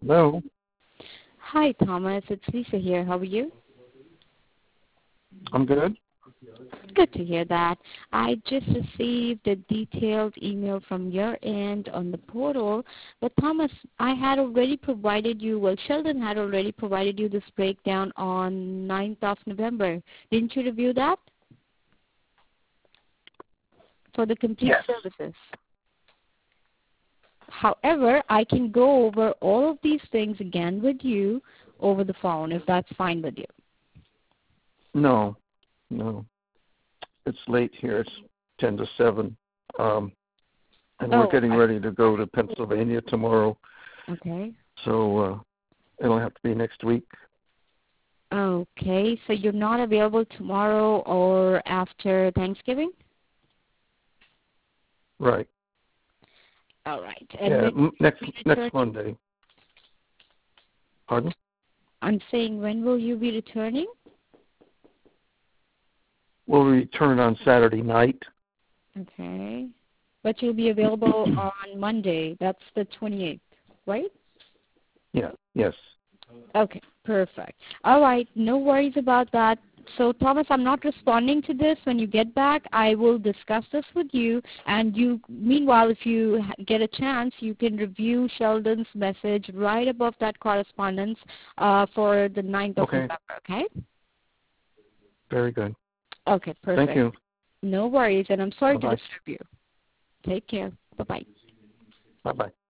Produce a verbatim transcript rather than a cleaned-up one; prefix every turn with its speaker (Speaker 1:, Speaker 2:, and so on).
Speaker 1: Hello.
Speaker 2: Hi, Thomas. It's Lisa here. How are you?
Speaker 1: I'm good.
Speaker 2: Good to hear that. I just received a detailed email from your end on the portal, but Thomas, I had already provided you, well, Sheldon had already provided you this breakdown on ninth of November. Didn't you review that? For the complete
Speaker 1: Yes.
Speaker 2: services. However, I can go over all of these things again with you over the phone, if that's fine with you.
Speaker 1: No, no. It's late here. It's ten to seven. Um, and
Speaker 2: Oh,
Speaker 1: we're getting
Speaker 2: I-
Speaker 1: ready to go to Pennsylvania tomorrow.
Speaker 2: Okay.
Speaker 1: So uh, it'll have to be next week.
Speaker 2: Okay, so you're not available tomorrow or after Thanksgiving?
Speaker 1: Right.
Speaker 2: All right. And
Speaker 1: Yeah,
Speaker 2: when
Speaker 1: m- next
Speaker 2: will you be
Speaker 1: next
Speaker 2: returning?
Speaker 1: Monday. Pardon?
Speaker 2: I'm saying, when will you be returning?
Speaker 1: We'll return on Saturday night.
Speaker 2: Okay. But you'll be available on Monday. That's the twenty-eighth, right?
Speaker 1: Yeah. Yes.
Speaker 2: Okay, perfect. All right, no worries about that. So, Thomas, I'm not responding to this. When you get back, I will discuss this with you. And you, meanwhile, if you ha- get a chance, you can review Sheldon's message right above that correspondence uh, for the ninth of
Speaker 1: Okay.
Speaker 2: November, okay?
Speaker 1: Very good.
Speaker 2: Okay, perfect.
Speaker 1: Thank you.
Speaker 2: No worries, and I'm sorry
Speaker 1: Bye-bye.
Speaker 2: to disturb you. Take care. Bye-bye.
Speaker 1: Bye-bye.